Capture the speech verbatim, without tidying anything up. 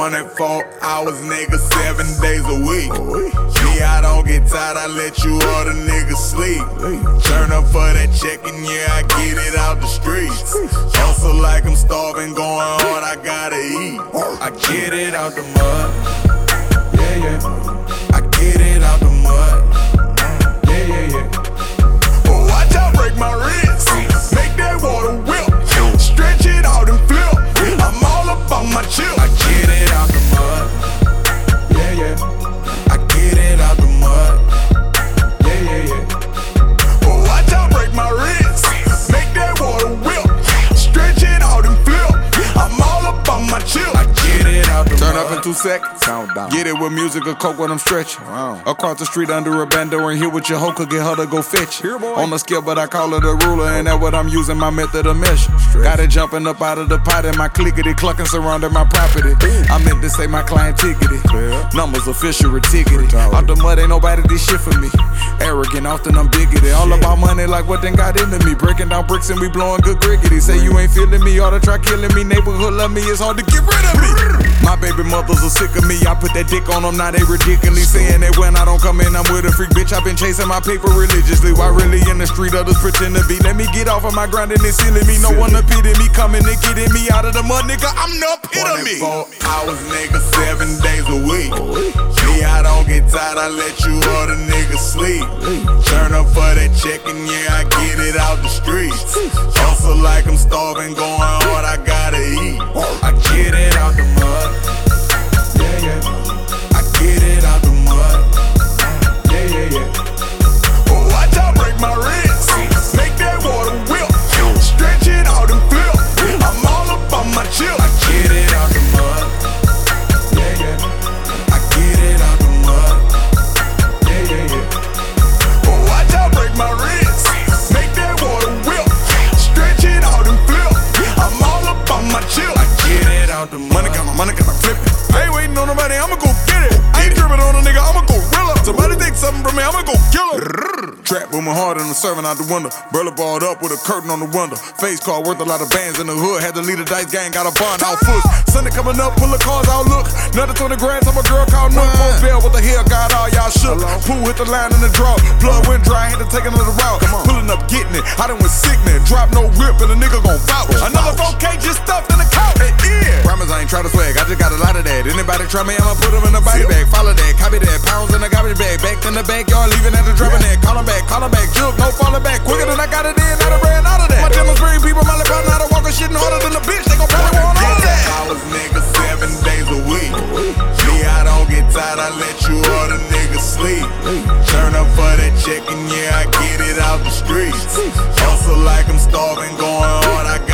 twenty-four hours, nigga, seven days a week. Me, I don't get tired, I let you other niggas sleep. Turn up for that check and yeah, I get it out the streets. Hustle like I'm starving, going hard, I gotta eat. I get it out the mud. Yeah, yeah. I get it out the mud. Yeah, yeah, yeah. Oh, watch out, break my wrist. Make that water whip. Stretch it out and flip. I'm all up on my chill. I get it out the mud. Yeah, yeah. I get it out the mud. Yeah, yeah, yeah. Oh, watch out, break my wrist. Make that water whip. Stretch it out and flip. I'm all up on my chill. I get it out the Turn mud. up in two seconds. Get it with music or coke when I'm stretching. Wow. Across the street under a bando and here with your hoe could get her to go fetch it. On the scale, but I call it a ruler, and that's what I'm using my method of measure. Got it jumping up out of the pot and my clickety clucking surrounding my property. I meant to say my client tickety. Numbers official tickety. Out the mud ain't nobody this shit for me. Arrogant, often I'm bigoted. All about money like what then got into me. Breaking down bricks and we blowing good griggity. Say you ain't feeling me, ought to try killing me. Neighborhood love me, it's hard to get rid of me. My baby mothers are sick of me. I put that dick on them, now they ridiculously saying that when I don't come in, I'm with a freak bitch. I've been chasing my paper religiously. Why really in the street others pretend to be? Let me get off of my grind and it's sealing me. No one to pity me, coming and getting me out of the mud, nigga. I'm the epitome. twenty-four hours, nigga, seven days a week. Me, I don't get tired, I let you other niggas sleep. Turn up for that check and yeah, I get it out the streets. Hustle like I'm starving, going hard, I gotta eat. I get it out the mud. Yeah, yeah. I get it out the mud. Yeah, yeah, yeah. Oh, watch out, break my wrist. Make that water whip. Stretch it out and flip. I'm all up on my chill. I get it out the mud. Yeah, yeah. I get it out the mud. Yeah, yeah, yeah. Oh, watch out, break my wrist. Make that water whip. Stretch it out and flip. I'm all up on my chill. I get it out the mud. Money got my money, got my flip it. I ain't waiting on nobody, I'ma go get it. I ain't dripping on a nigga, I'ma go gorilla. Somebody take something from me, I'ma go kill her. Trap booming hard and I'm serving out the window. Burla balled up with a curtain on the window. Face car worth a lot of bands in the hood. Had to lead a dice gang, got a bond out foot. Sunday coming up, pull the cars out, look. Nothing to the grass, I'm a girl called no Post Bell. What the hell got all y'all shook? Pool hit the line in the draw. Blood went dry, had to take another route. Pulling up, getting it. I done went sickening. Drop no whip and a nigga gon' vouch. Another four K just stuffed in the couch. Hey, yeah. Promise I ain't try to swag, I just got a lot of that. Anybody try me, I'ma put them in a body bag. Follow that, copy that. Pounds in the garbage bag. Back in the backyard, leaving at the driving net. Call him back, call him back. Juke, no falling back. Quicker than I got it in, I done ran out of that. My demons bring people, my lip out, now I walk a shitting harder than a bitch. They gon' probably want all of that. Hours, nigga, seven days a week. Me, I don't get tired, I let you other niggas sleep. Turn up for that check and yeah, I get it out the streets. Hustle like I'm starving, going hard, I got